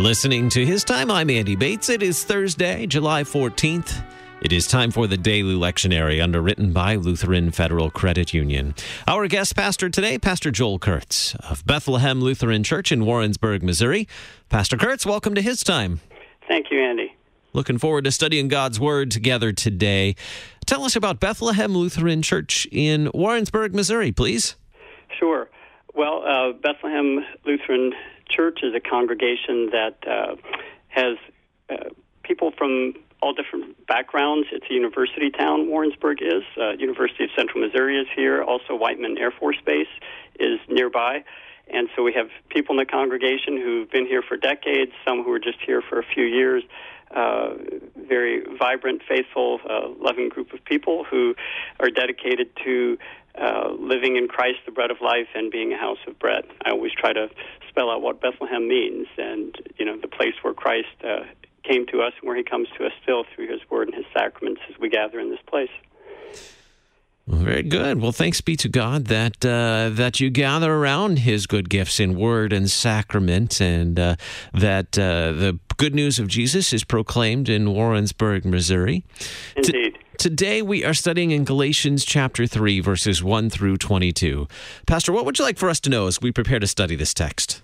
listening to His Time. I'm Andy Bates. It is Thursday, July 14th. It is time for the Daily Lectionary, underwritten by Lutheran Federal Credit Union. Our guest pastor today, Pastor Joel Kurtz of Bethlehem Lutheran Church in Warrensburg, Missouri. Pastor Kurtz, welcome to His Time. Thank you, Andy. Looking forward to studying God's Word together today. Tell us about Bethlehem Lutheran Church in Warrensburg, Missouri, please. Sure. Well, Bethlehem Lutheran Church is a congregation that has people from all different backgrounds. It's a university town, Warrensburg is. University of Central Missouri is here. Also, Whiteman Air Force Base is nearby. And so we have people in the congregation who've been here for decades, some who are just here for a few years. Very vibrant, faithful, loving group of people who are dedicated to living in Christ, the bread of life, and being a house of bread. I always try to spell out what Bethlehem means, and the place where Christ came to us and where He comes to us still through His Word and His sacraments as we gather in this place. Well, very good. Well, thanks be to God that you gather around His good gifts in Word and Sacrament, and that the good news of Jesus is proclaimed in Warrensburg, Missouri. Indeed. Today we are studying in Galatians chapter 3, verses 1 through 22. Pastor, what would you like for us to know as we prepare to study this text?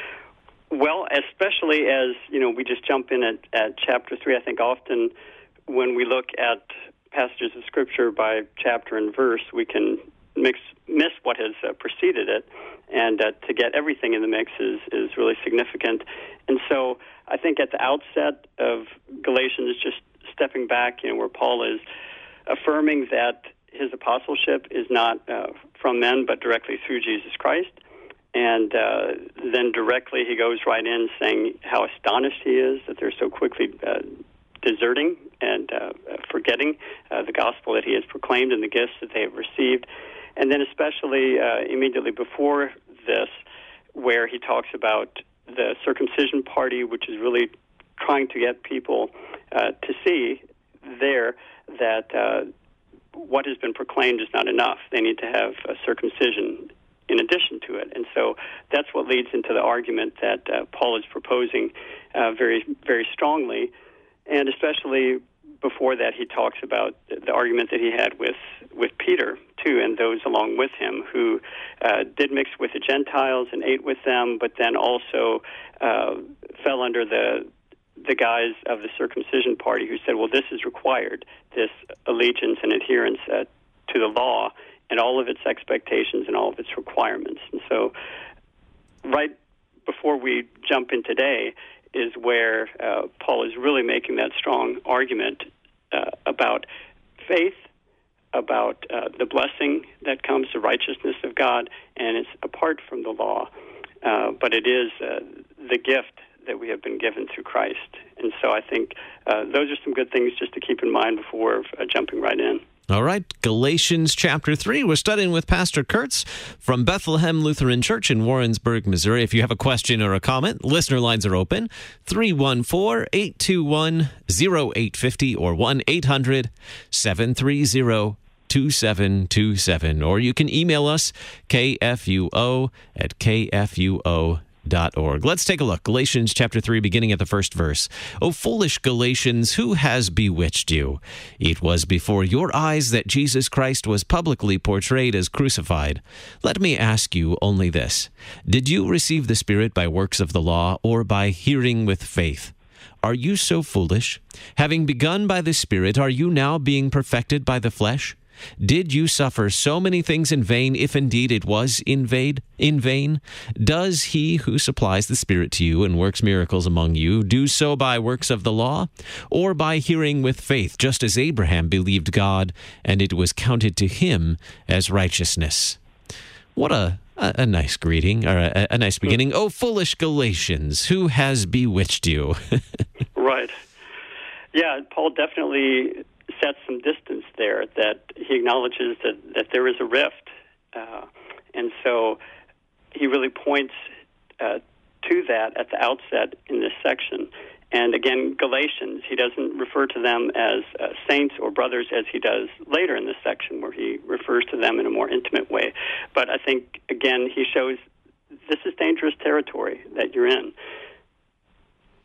Well, especially as, we just jump in at chapter 3, I think often when we look at passages of Scripture by chapter and verse, we can miss what has preceded it, and to get everything in the mix is really significant. And so I think at the outset of Galatians, just stepping back, where Paul is affirming that his apostleship is not from men, but directly through Jesus Christ. And then directly he goes right in saying how astonished he is that they're so quickly deserting and forgetting the gospel that he has proclaimed and the gifts that they have received. And then especially immediately before this, where he talks about the circumcision party, which is really trying to get people to see there that what has been proclaimed is not enough. They need to have a circumcision in addition to it. And so that's what leads into the argument that Paul is proposing very, very strongly. And especially before that, he talks about the argument that he had with Peter, too, and those along with him who did mix with the Gentiles and ate with them, but then also fell under the guise of the circumcision party, who said, well, this is required, this allegiance and adherence to the law and all of its expectations and all of its requirements. And so right before we jump in today is where Paul is really making that strong argument about faith, about the blessing that comes, the righteousness of God, and it's apart from the law, but it is the gift that we have been given through Christ. And so I think those are some good things just to keep in mind before jumping right in. All right, Galatians chapter 3. We're studying with Pastor Kurtz from Bethlehem Lutheran Church in Warrensburg, Missouri. If you have a question or a comment, listener lines are open. 314-821-0850 or 1-800-730-2727. Or you can email us, kfuo@kfuo.org. Let's take a look. Galatians chapter 3, beginning at the first verse. O foolish Galatians, who has bewitched you? It was before your eyes that Jesus Christ was publicly portrayed as crucified. Let me ask you only this. Did you receive the Spirit by works of the law or by hearing with faith? Are you so foolish? Having begun by the Spirit, are you now being perfected by the flesh? Did you suffer so many things in vain, if indeed it was in vain? Does he who supplies the Spirit to you and works miracles among you do so by works of the law, or by hearing with faith, just as Abraham believed God, and it was counted to him as righteousness? What a nice greeting, or a nice beginning. Oh, foolish Galatians, who has bewitched you? Right. Yeah, Paul definitely sets some distance there, that he acknowledges that there is a rift. And so he really points to that at the outset in this section. And again, Galatians, he doesn't refer to them as saints or brothers as he does later in this section, where he refers to them in a more intimate way. But I think, again, he shows this is dangerous territory that you're in.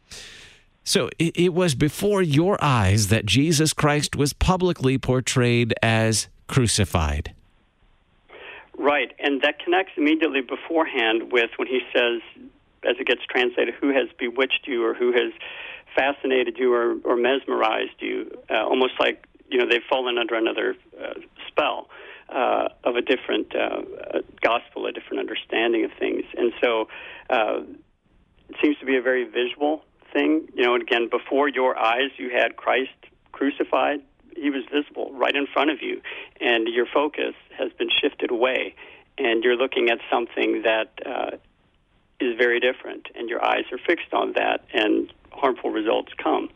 So it was before your eyes that Jesus Christ was publicly portrayed as crucified. Right, and that connects immediately beforehand with when he says, as it gets translated, who has bewitched you or who has fascinated you or mesmerized you, almost like, they've fallen under another spell of a different gospel, a different understanding of things. And so it seems to be a very visual thing. And again, before your eyes you had Christ crucified. He was visible right in front of you, and your focus has been shifted away, and you're looking at something that is very different, and your eyes are fixed on that, and harmful results come.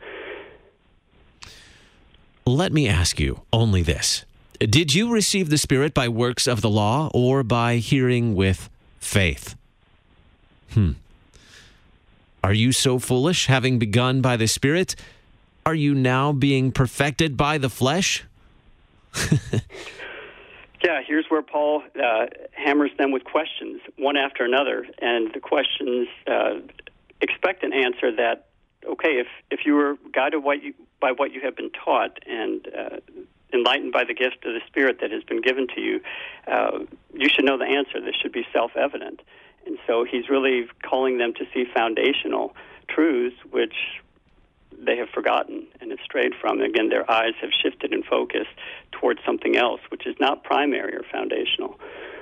Let me ask you only this. Did you receive the Spirit by works of the law or by hearing with faith? Are you so foolish, having begun by the Spirit? Are you now being perfected by the flesh? Yeah, here's where Paul hammers them with questions, one after another. And the questions expect an answer that, okay, if you were guided by what you have been taught and enlightened by the gift of the Spirit that has been given to you, you should know the answer. This should be self-evident. And so he's really calling them to see foundational truths which they have forgotten and have strayed from. Again, their eyes have shifted in focus towards something else, which is not primary or foundational.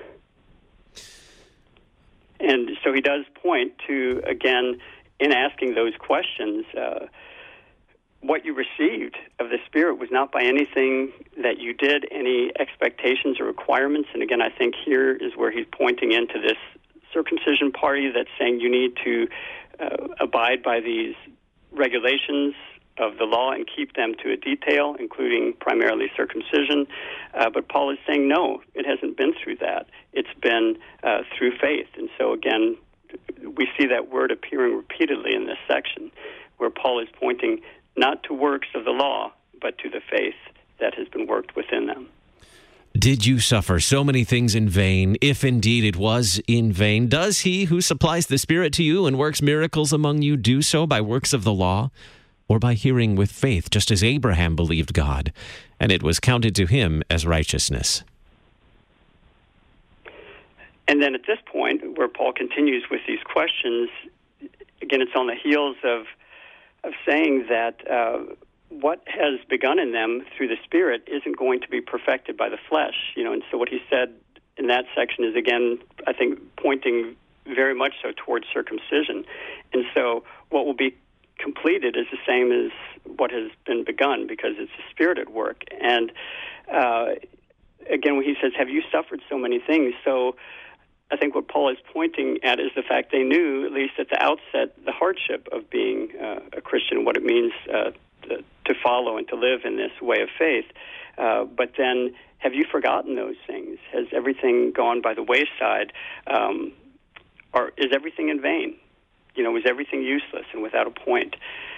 And so he does point to, again, in asking those questions, what you received of the Spirit was not by anything that you did, any expectations or requirements. And again, I think here is where he's pointing into this circumcision party that's saying you need to abide by these regulations of the law and keep them to a detail, including primarily circumcision. But Paul is saying, no, it hasn't been through that. It's been through faith. And so, again, we see that word appearing repeatedly in this section, where Paul is pointing not to works of the law, but to the faith that has been worked within them. Did you suffer so many things in vain, if indeed it was in vain? Does he who supplies the Spirit to you and works miracles among you do so by works of the law, or by hearing with faith, just as Abraham believed God, and it was counted to him as righteousness? And then at this point, where Paul continues with these questions, again, it's on the heels of saying that what has begun in them through the Spirit isn't going to be perfected by the flesh, and so what he said in that section is, again, I think, pointing very much so towards circumcision. And so what will be completed is the same as what has been begun, because it's the Spirit at work. And again, when he says, have you suffered so many things? So I think what Paul is pointing at is the fact they knew, at least at the outset, the hardship of being a Christian, what it means to follow and to live in this way of faith. But then, have you forgotten those things? Has everything gone by the wayside? Or is everything in vain? Is everything useless and without a point?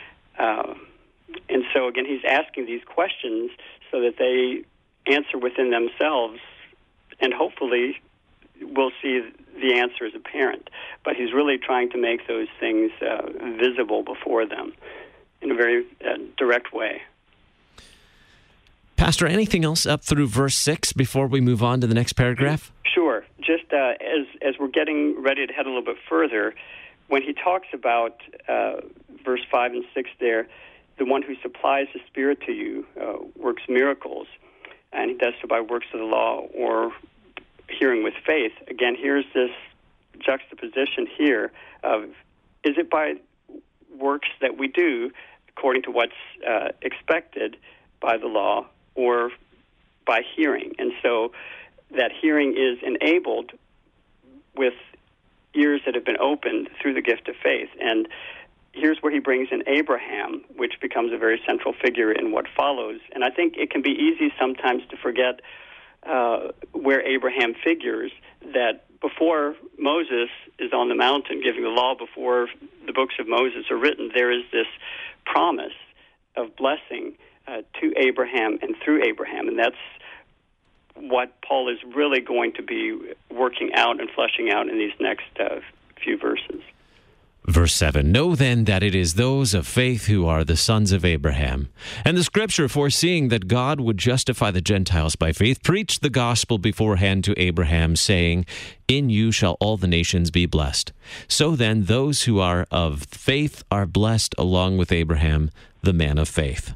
And so, again, he's asking these questions so that they answer within themselves, and hopefully we'll see the answer is apparent. But he's really trying to make those things visible before them in a very direct way. Pastor, anything else up through verse 6 before we move on to the next paragraph? Sure. Just as we're getting ready to head a little bit further, when he talks about verse 5 and 6 there, the one who supplies the Spirit to you works miracles, and he does so by works of the law or hearing with faith. Again, here's this juxtaposition here of, is it by works that we do according to what's expected by the law, or by hearing? And so that hearing is enabled with ears that have been opened through the gift of faith. And here's where he brings in Abraham, which becomes a very central figure in what follows. And I think it can be easy sometimes to forget where Abraham figures, that before Moses is on the mountain giving the law, before the books of Moses are written, there is this promise of blessing to Abraham and through Abraham. And that's what Paul is really going to be working out and fleshing out in these next few verses. Verse 7, know then that it is those of faith who are the sons of Abraham. And the scripture, foreseeing that God would justify the Gentiles by faith, preached the gospel beforehand to Abraham, saying, in you shall all the nations be blessed. So then those who are of faith are blessed along with Abraham, the man of faith.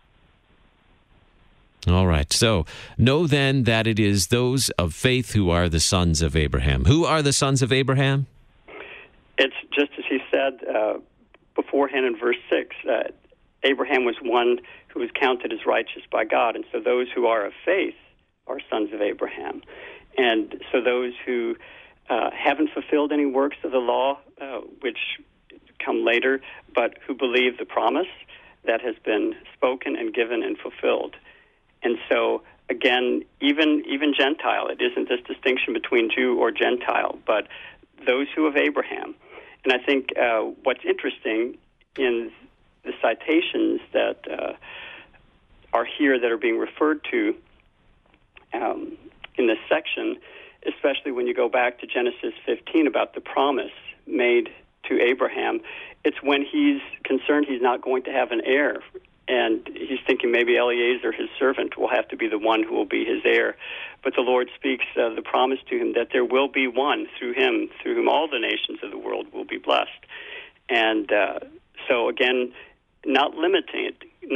All right, so know then that it is those of faith who are the sons of Abraham. Who are the sons of Abraham? It's just as he said beforehand in verse 6, Abraham was one who was counted as righteous by God, and so those who are of faith are sons of Abraham. And so those who haven't fulfilled any works of the law, which come later, but who believe the promise that has been spoken and given and fulfilled. And so, again, even Gentile, it isn't this distinction between Jew or Gentile, but those who of Abraham. And I think what's interesting in the citations that are here that are being referred to in this section, especially when you go back to Genesis 15 about the promise made to Abraham, it's when he's concerned he's not going to have an heir. And he's thinking maybe Eliezer, his servant, will have to be the one who will be his heir. But the Lord speaks the promise to him that there will be one through him, through whom all the nations of the world will be blessed. And so again, not limiting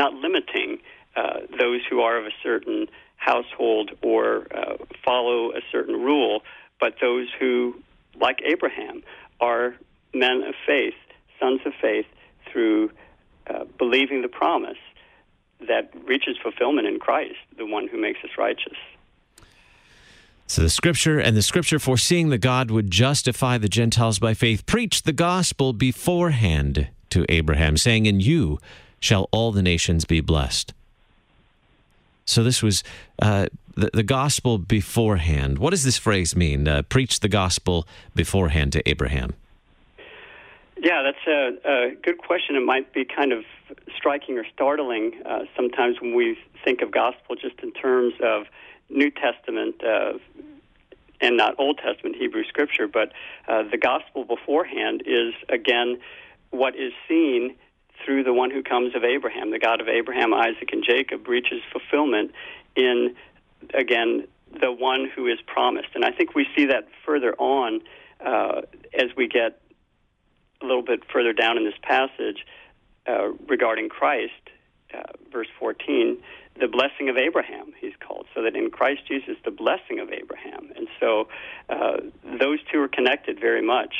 those who are of a certain household or follow a certain rule, but those who, like Abraham, are men of faith, sons of faith, through believing the promise that reaches fulfillment in Christ, the one who makes us righteous. So the scripture foreseeing that God would justify the Gentiles by faith, preached the gospel beforehand to Abraham, saying, in you shall all the nations be blessed. So this was the gospel beforehand. What does this phrase mean, preach the gospel beforehand to Abraham? Yeah, that's a good question. It might be kind of striking or startling sometimes when we think of gospel just in terms of New Testament and not Old Testament Hebrew Scripture, but the gospel beforehand is, again, what is seen through the one who comes of Abraham. The God of Abraham, Isaac, and Jacob reaches fulfillment in, again, the one who is promised. And I think we see that further on as we get a little bit further down in this passage regarding Christ, verse 14, the blessing of Abraham, he's called, so that in Christ Jesus, the blessing of Abraham. And so those two are connected very much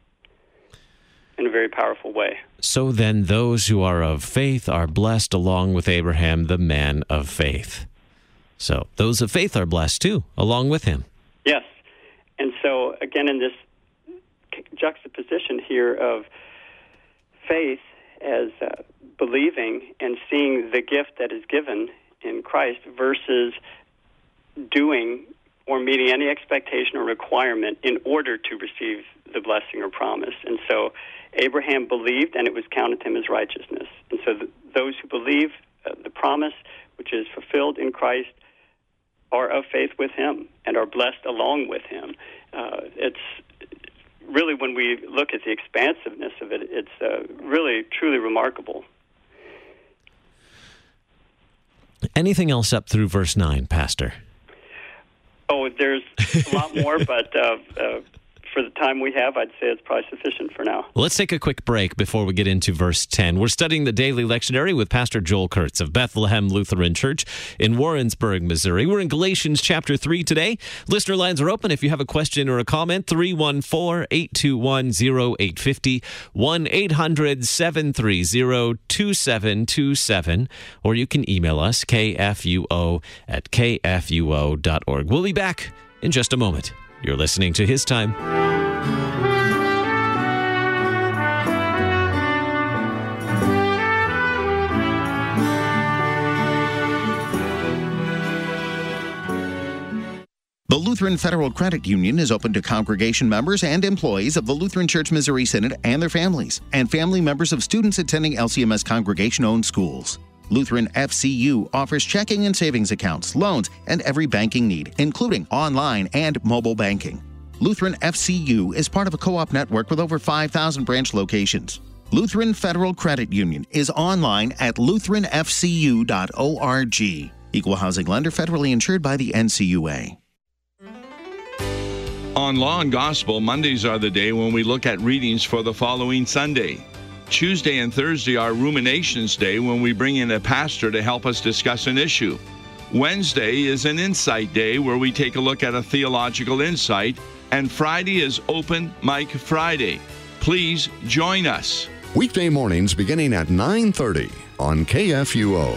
in a very powerful way. So then those who are of faith are blessed along with Abraham, the man of faith. So those of faith are blessed too, along with him. Yes. And so, again, in this juxtaposition here of faith as believing and seeing the gift that is given in Christ versus doing or meeting any expectation or requirement in order to receive the blessing or promise. And so Abraham believed, and it was counted to him as righteousness. And so those who believe the promise, which is fulfilled in Christ, are of faith with him and are blessed along with him. It's really, when we look at the expansiveness of it, it's really, truly remarkable. Anything else up through verse 9, Pastor? Oh, there's a lot more, but for the time we have, I'd say it's probably sufficient for now. Let's take a quick break before we get into verse 10. We're studying the Daily Lectionary with Pastor Joel Kurtz of Bethlehem Lutheran Church in Warrensburg, Missouri. We're in Galatians chapter 3 today. Listener lines are open. If you have a question or a comment, 314-821-0850, 1-800-730-2727, or you can email us, kfuo@kfuo.org. We'll be back in just a moment. You're listening to His Time. The Lutheran Federal Credit Union is open to congregation members and employees of the Lutheran Church Missouri Synod and their families, and family members of students attending LCMS congregation-owned schools. Lutheran FCU offers checking and savings accounts, loans, and every banking need, including online and mobile banking. Lutheran FCU is part of a co-op network with over 5,000 branch locations. Lutheran Federal Credit Union is online at lutheranfcu.org. Equal housing lender, federally insured by the NCUA. On Law and Gospel, Mondays are the day when we look at readings for the following Sunday. Tuesday and Thursday are Ruminations Day, when we bring in a pastor to help us discuss an issue. Wednesday is an Insight Day, where we take a look at a theological insight. And Friday is Open Mic Friday. Please join us. Weekday mornings beginning at 9:30 on KFUO.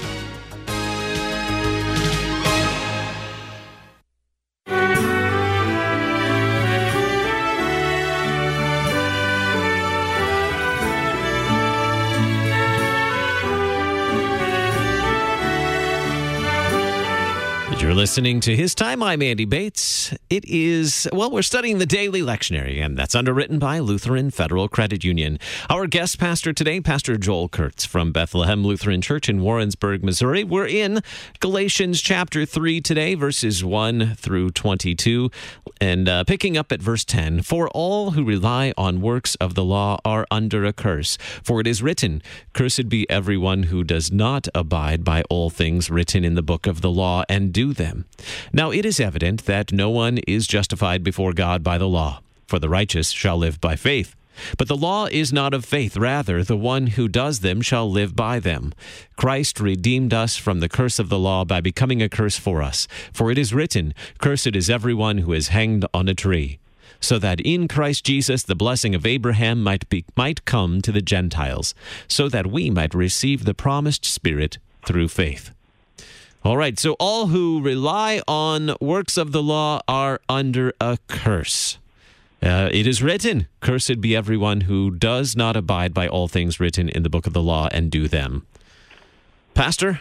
You're listening to His Time. I'm Andy Bates. It is, we're studying the daily lectionary, and that's underwritten by Lutheran Federal Credit Union. Our guest pastor today, Pastor Joel Kurtz from Bethlehem Lutheran Church in Warrensburg, Missouri. We're in Galatians chapter 3 today, verses 1 through 22, and picking up at verse 10. For all who rely on works of the law are under a curse. For it is written, Cursed be everyone who does not abide by all things written in the book of the law and do them. Now it is evident that no one is justified before God by the law, for the righteous shall live by faith. But the law is not of faith, rather the one who does them shall live by them. Christ redeemed us from the curse of the law by becoming a curse for us. For it is written, Cursed is everyone who is hanged on a tree, so that in Christ Jesus the blessing of Abraham might come to the Gentiles, so that we might receive the promised Spirit through faith. All right, so all who rely on works of the law are under a curse. It is written, Cursed be everyone who does not abide by all things written in the book of the law and do them. Pastor?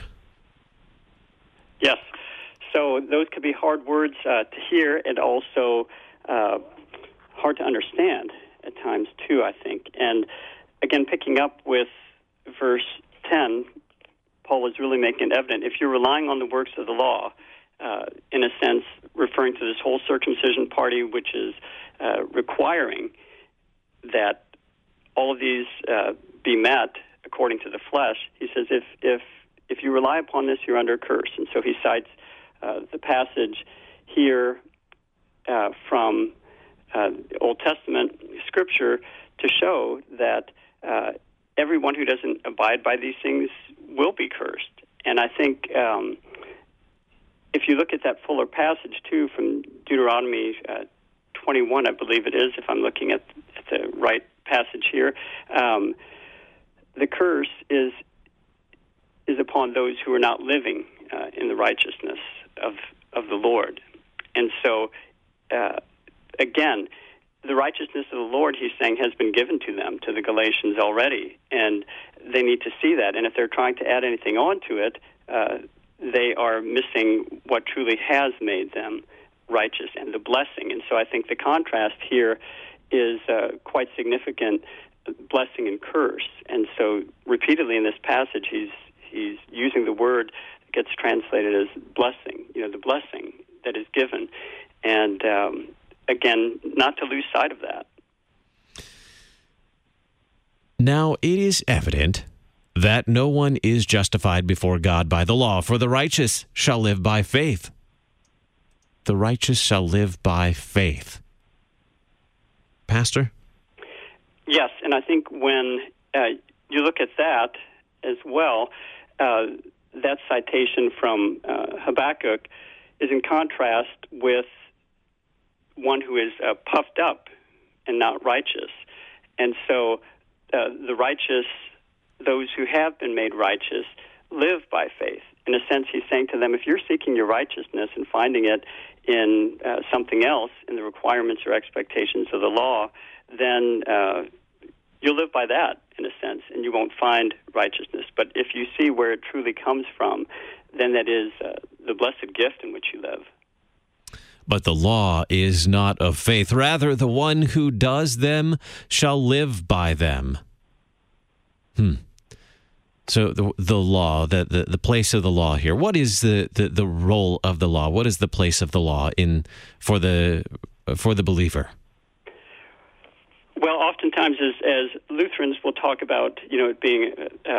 Yes. So those could be hard words to hear, and also hard to understand at times too, I think. And again, picking up with verse 10, Paul is really making it evident. If you're relying on the works of the law, in a sense, referring to this whole circumcision party, which is requiring that all of these be met according to the flesh, he says, if you rely upon this, you're under a curse. And so he cites the passage here from Old Testament Scripture to show that everyone who doesn't abide by these things will be cursed. And I think if you look at that fuller passage, too, from Deuteronomy 21, I believe it is, if I'm looking at the right passage here, the curse is upon those who are not living in the righteousness of the Lord. And so, again, the righteousness of the Lord, he's saying, has been given to them, to the Galatians already, and they need to see that. And if they're trying to add anything onto it, they are missing what truly has made them righteous and the blessing. And so I think the contrast here is quite significant, blessing and curse. And so repeatedly in this passage, he's using the word that gets translated as blessing, the blessing that is given. And again, not to lose sight of that. Now it is evident that no one is justified before God by the law, for the righteous shall live by faith. The righteous shall live by faith. Pastor? Yes, and I think when you look at that as well, that citation from Habakkuk is in contrast with one who is puffed up and not righteous. And so the righteous, those who have been made righteous, live by faith. In a sense, he's saying to them, if you're seeking your righteousness and finding it in something else, in the requirements or expectations of the law, then you'll live by that, in a sense, and you won't find righteousness. But if you see where it truly comes from, then that is the blessed gift in which you live. But the law is not of faith. Rather, the one who does them shall live by them. So the law, the place of the law here. What is the role of the law? What is the place of the law for the for the believer? Well, oftentimes as Lutherans will talk about, it being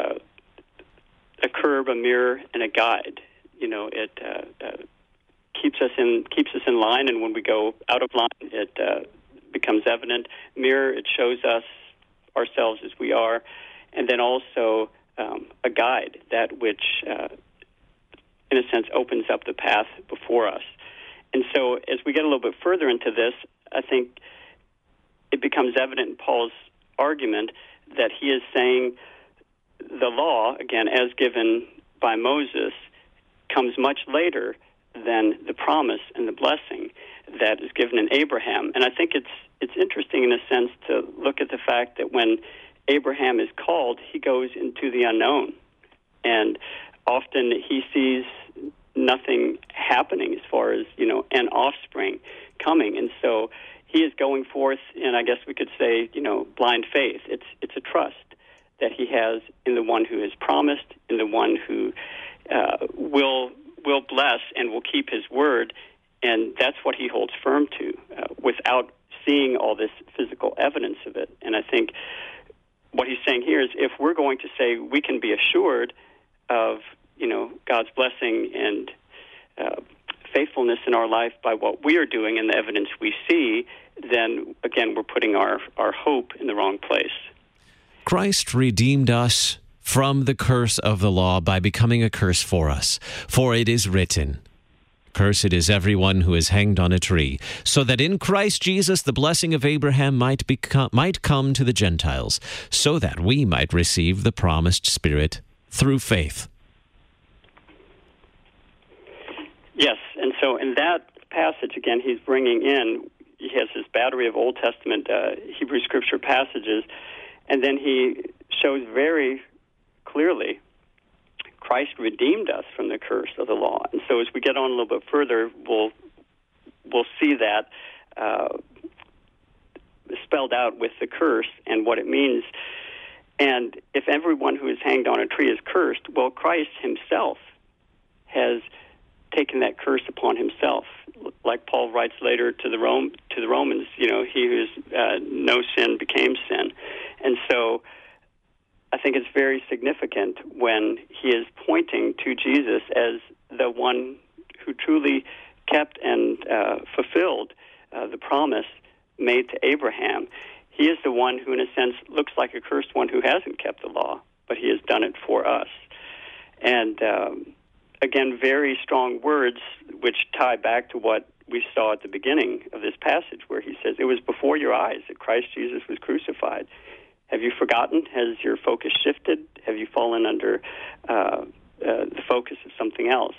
a curb, a mirror, and a guide. It keeps us in line, and when we go out of line, it becomes evident. Mirror, it shows us ourselves as we are, and then also a guide, that which, in a sense, opens up the path before us. And so as we get a little bit further into this, I think it becomes evident in Paul's argument that he is saying the law, again, as given by Moses, comes much later than the promise and the blessing that is given in Abraham. And I think it's interesting in a sense to look at the fact that when Abraham is called, he goes into the unknown. And often he sees nothing happening as far as, an offspring coming. And so he is going forth, and I guess we could say, blind faith. It's a trust that he has in the one who has promised, in the one who will bless and will keep his word, and that's what he holds firm to, without seeing all this physical evidence of it. And I think what he's saying here is, if we're going to say we can be assured of, God's blessing and faithfulness in our life by what we are doing and the evidence we see, then, again, we're putting our hope in the wrong place. Christ redeemed us from the curse of the law by becoming a curse for us. For it is written, "Cursed is everyone who is hanged on a tree," so that in Christ Jesus the blessing of Abraham might come to the Gentiles, so that we might receive the promised Spirit through faith. Yes, and so in that passage, again, he has this battery of Old Testament Hebrew Scripture passages, and then he shows very clearly Christ redeemed us from the curse of the law. And so as we get on a little bit further, we'll see that spelled out with the curse and what it means. And if everyone who is hanged on a tree is cursed, well, Christ himself has taken that curse upon himself. Like Paul writes later to the Romans, he who's no sin became sin. And so I think it's very significant when he is pointing to Jesus as the one who truly kept and fulfilled the promise made to Abraham. He is the one who, in a sense, looks like a cursed one who hasn't kept the law, but he has done it for us. And again, very strong words which tie back to what we saw at the beginning of this passage, where he says, "It was before your eyes that Christ Jesus was crucified." Have you forgotten? Has your focus shifted? Have you fallen under the focus of something else?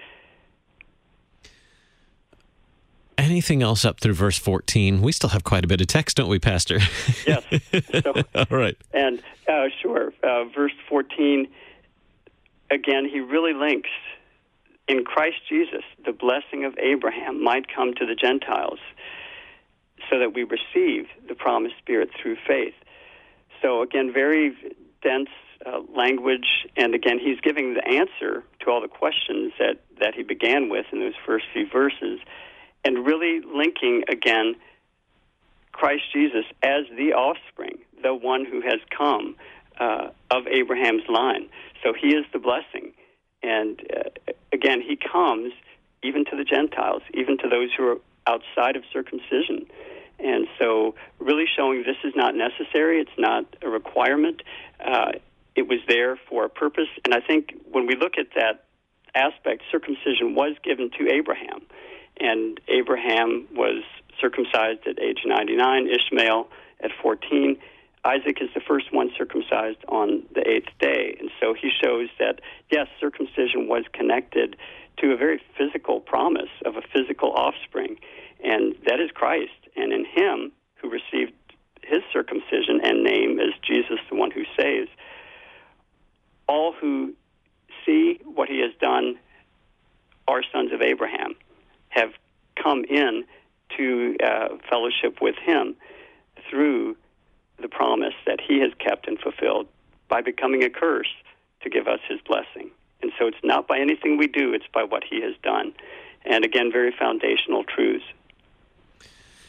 Anything else up through verse 14? We still have quite a bit of text, don't we, Pastor? Yes. So, all right. And sure, verse 14, again, he really links, in Christ Jesus, the blessing of Abraham might come to the Gentiles so that we receive the promised Spirit through faith. So, again, very dense language, and again, he's giving the answer to all the questions that he began with in those first few verses, and really linking, again, Christ Jesus as the offspring, the one who has come of Abraham's line. So he is the blessing. And again, he comes even to the Gentiles, even to those who are outside of circumcision. And so really showing this is not necessary, it's not a requirement. It was there for a purpose. And I think when we look at that aspect, circumcision was given to Abraham. And Abraham was circumcised at age 99, Ishmael at 14. Isaac is the first one circumcised on the 8th day. And so he shows that, yes, circumcision was connected to a very physical promise of a physical offspring, and that is Christ. And in him, who received his circumcision and name as Jesus, the one who saves, all who see what he has done are sons of Abraham, have come in to fellowship with him through the promise that he has kept and fulfilled by becoming a curse to give us his blessing. And so it's not by anything we do, it's by what he has done. And again, very foundational truths.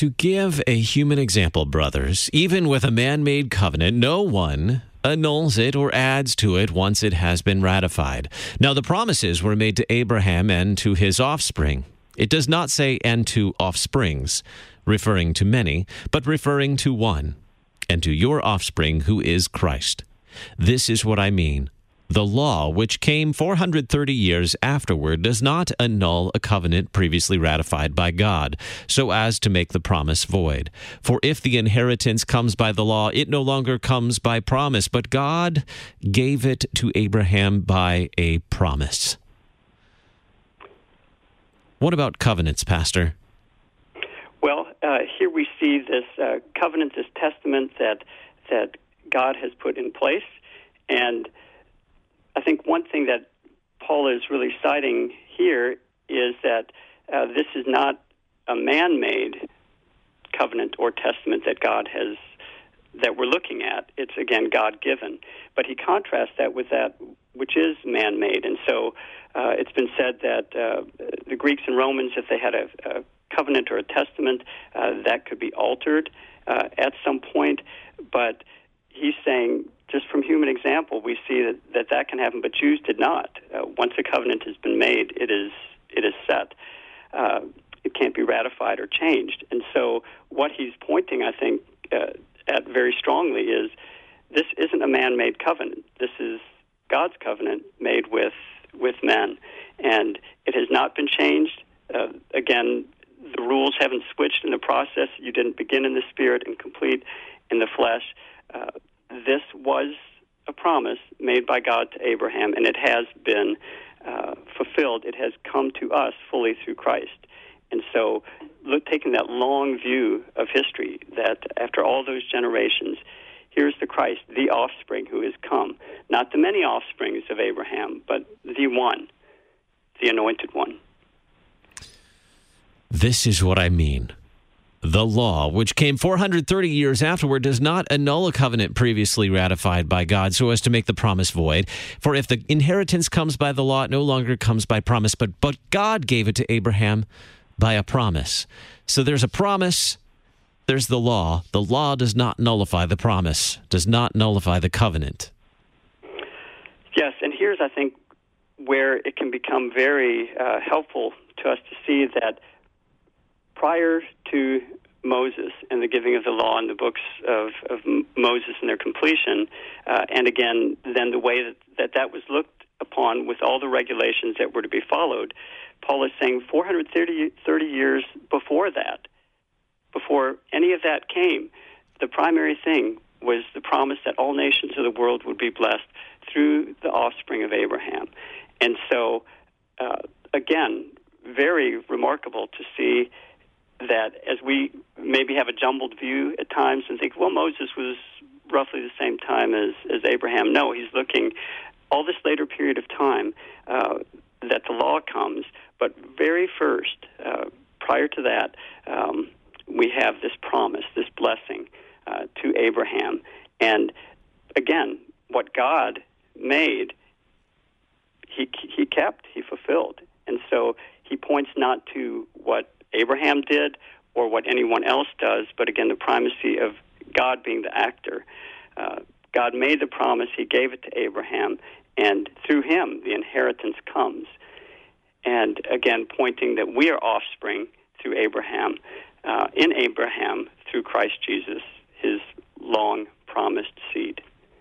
To give a human example, brothers, even with a man-made covenant, no one annuls it or adds to it once it has been ratified. Now, the promises were made to Abraham and to his offspring. It does not say, and to offsprings, referring to many, but referring to one, and to your offspring, who is Christ. This is what I mean. The law, which came 430 years afterward, does not annul a covenant previously ratified by God, so as to make the promise void. For if the inheritance comes by the law, it no longer comes by promise, but God gave it to Abraham by a promise. What about covenants, Pastor? Well, here we see this covenant, this testament that God has put in place, and I think one thing that Paul is really citing here is that this is not a man-made covenant or testament that we're looking at. It's, again, God-given. But he contrasts that with that which is man-made. And so it's been said that the Greeks and Romans, if they had a covenant or a testament, that could be altered at some point. But he's saying, just from human example, we see that can happen, but Jews did not. Once a covenant has been made, it is set. It can't be ratified or changed. And so what he's pointing, I think, at very strongly is this isn't a man-made covenant. This is God's covenant made with men, and it has not been changed. Again, the rules haven't switched in the process. You didn't begin in the spirit and complete in the flesh. This was a promise made by God to Abraham, and it has been fulfilled. It has come to us fully through Christ. And so, taking that long view of history, that after all those generations, here's the Christ, the offspring who has come. Not the many offsprings of Abraham, but the one, the anointed one. This is what I mean. The law, which came 430 years afterward, does not annul a covenant previously ratified by God so as to make the promise void. For if the inheritance comes by the law, it no longer comes by promise, but God gave it to Abraham by a promise. So there's a promise, there's the law. The law does not nullify the promise, does not nullify the covenant. Yes, and here's, I think, where it can become very helpful to us to see that prior to Moses and the giving of the law and the books of Moses and their completion, and again, then the way that was looked upon with all the regulations that were to be followed, Paul is saying 430 years before that, before any of that came, the primary thing was the promise that all nations of the world would be blessed through the offspring of Abraham. And so, again, very remarkable to see that as we maybe have a jumbled view at times and think, well, Moses was roughly the same time as Abraham. No, he's looking all this later period of time that the law comes, but very first, prior to that, we have this promise, this blessing to Abraham. And again, what God made, he kept, he fulfilled. And so he points not to what Abraham did or what anyone else does, but again, the primacy of God being the actor. God made the promise, he gave it to Abraham, and through him the inheritance comes. And again, pointing that we are offspring through Abraham, in Abraham through Christ Jesus, his long promised seed.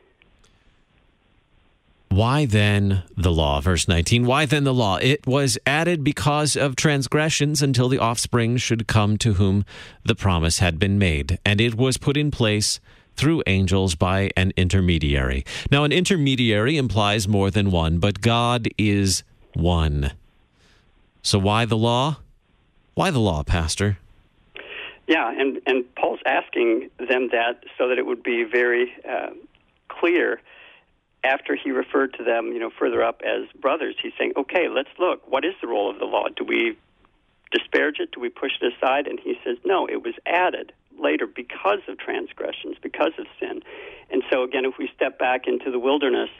Why then the law? Verse 19, why then the law? It was added because of transgressions until the offspring should come to whom the promise had been made. And it was put in place through angels by an intermediary. Now, an intermediary implies more than one, but God is one. So why the law? Why the law, Pastor? Yeah, and Paul's asking them that so that it would be very clear. After he referred to them, further up as brothers, he's saying, okay, let's look. What is the role of the law? Do we disparage it? Do we push it aside? And he says, no, it was added later because of transgressions, because of sin. And so, again, if we step back into the wilderness,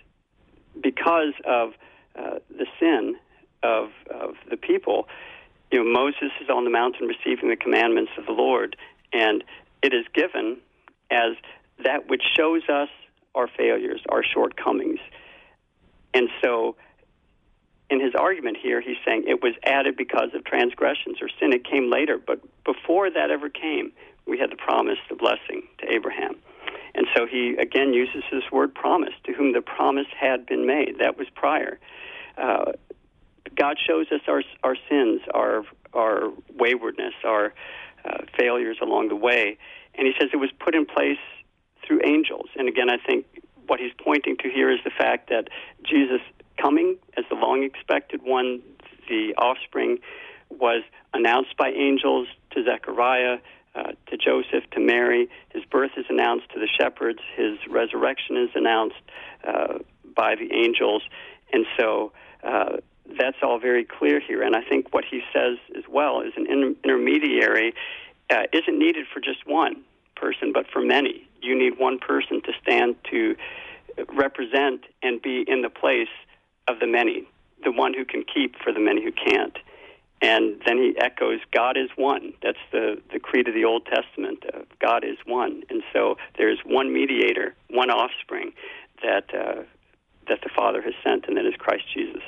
because of the sin of the people, Moses is on the mountain receiving the commandments of the Lord, and it is given as that which shows us our failures, our shortcomings. And so in his argument here, he's saying it was added because of transgressions or sin. It came later, but before that ever came, we had the promise, the blessing to Abraham. And so he, again, uses this word promise, to whom the promise had been made. That was prior. God shows us our sins, our waywardness, our failures along the way. And he says it was put in place through angels. And again, I think what he's pointing to here is the fact that Jesus coming as the long-expected one, the offspring, was announced by angels to Zechariah, to Joseph, to Mary. His birth is announced to the shepherds. His resurrection is announced by the angels. And so that's all very clear here. And I think what he says as well is an intermediary isn't needed for just one person, but for many. You need one person to stand to represent and be in the place of the many, the one who can keep for the many who can't. And then he echoes, God is one. That's the creed of the Old Testament. God is one. And so there's one mediator, one offspring that the Father has sent, and that is Christ Jesus.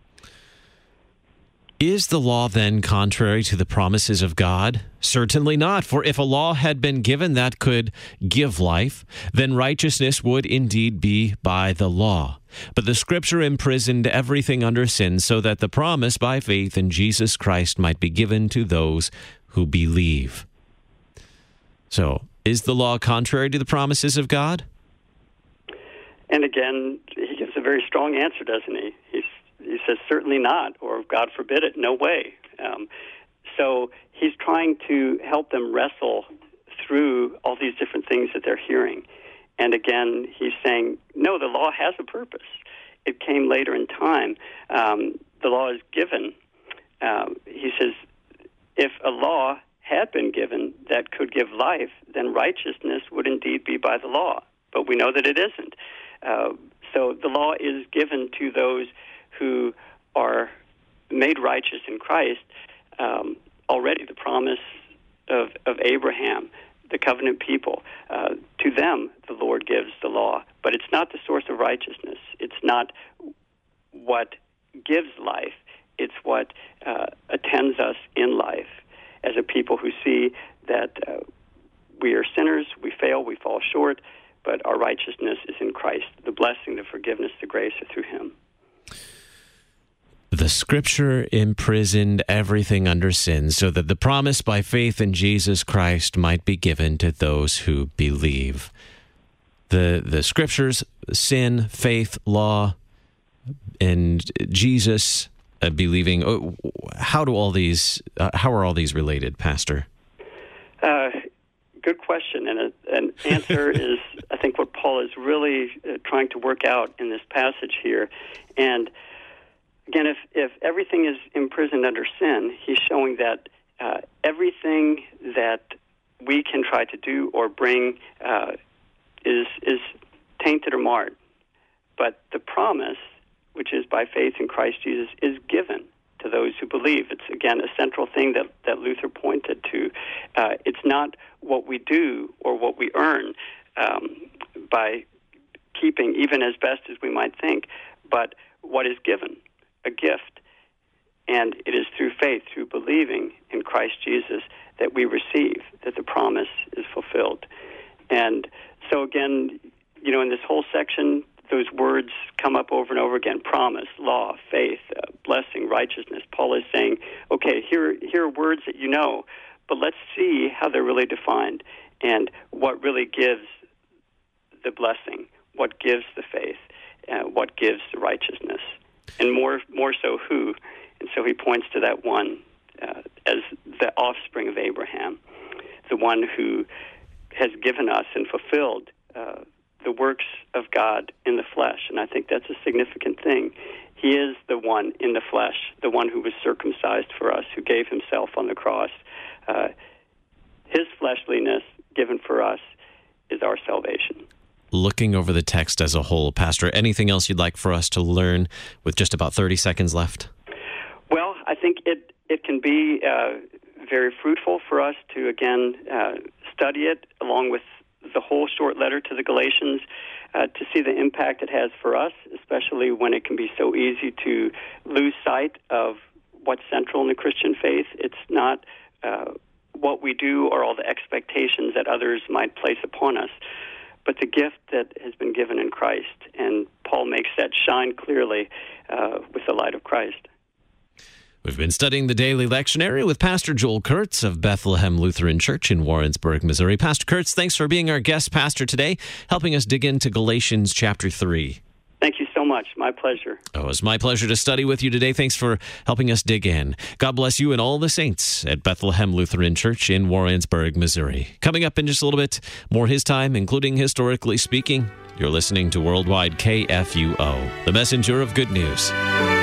Is the law then contrary to the promises of God? Certainly not, for if a law had been given that could give life, then righteousness would indeed be by the law. But the Scripture imprisoned everything under sin so that the promise by faith in Jesus Christ might be given to those who believe. So, is the law contrary to the promises of God? And again, he gives a very strong answer, doesn't he? He says, certainly not, or God forbid it, no way. So he's trying to help them wrestle through all these different things that they're hearing. And again, he's saying, no, the law has a purpose. It came later in time. The law is given. He says, if a law had been given that could give life, then righteousness would indeed be by the law. But we know that it isn't. So the law is given to those who are made righteous in Christ. Already the promise of Abraham, the covenant people, to them the Lord gives the law. But it's not the source of righteousness. It's not what gives life. It's what attends us in life as a people who see that we are sinners, we fail, we fall short, but our righteousness is in Christ. The blessing, the forgiveness, the grace are through him. The Scripture imprisoned everything under sin so that the promise by faith in Jesus Christ might be given to those who believe. The Scriptures, sin, faith, law, and Jesus believing. How are all these related, Pastor? Good question, and an answer is, I think, what Paul is really trying to work out in this passage here. And again, if everything is imprisoned under sin, he's showing that everything that we can try to do or bring is tainted or marred. But the promise, which is by faith in Christ Jesus, is given to those who believe. It's, again, a central thing that Luther pointed to. It's not what we do or what we earn by keeping, even as best as we might think, but what is given, a gift. And it is through faith, through believing in Christ Jesus, that we receive, that the promise is fulfilled. And so again, in this whole section, those words come up over and over again: promise, law, faith, blessing, righteousness. Paul is saying, okay, here are words that you know, but let's see how they're really defined and what really gives the blessing, what gives the faith, what gives the righteousness, and more so who. And so he points to that one as the offspring of Abraham, the one who has given us and fulfilled the works of God in the flesh. And I think that's a significant thing. He is the one in the flesh, the one who was circumcised for us, who gave himself on the cross. His fleshliness given for us is our salvation. Looking over the text as a whole, Pastor, anything else you'd like for us to learn with just about 30 seconds left? Well, I think it can be very fruitful for us to, again, study it along with the whole short letter to the Galatians to see the impact it has for us, especially when it can be so easy to lose sight of what's central in the Christian faith. It's not what we do or all the expectations that others might place upon us, but the gift that has been given in Christ. And Paul makes that shine clearly with the light of Christ. We've been studying the Daily Lectionary with Pastor Joel Kurtz of Bethlehem Lutheran Church in Warrensburg, Missouri. Pastor Kurtz, thanks for being our guest pastor today, helping us dig into Galatians chapter 3. Thank you so much. My pleasure. Oh, it's my pleasure to study with you today. Thanks for helping us dig in. God bless you and all the saints at Bethlehem Lutheran Church in Warrensburg, Missouri. Coming up in just a little bit, more His Time, including Historically Speaking. You're listening to Worldwide KFUO, the messenger of good news.